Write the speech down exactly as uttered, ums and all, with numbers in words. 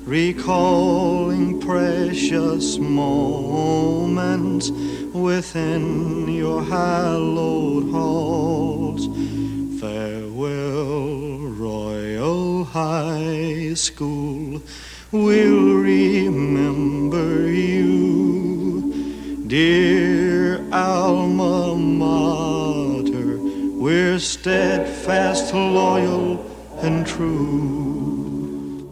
recalling precious moments within your hallowed halls. Farewell, Royal High School, we'll remember you. Dear alma mater, we're steadfast, loyal, and true.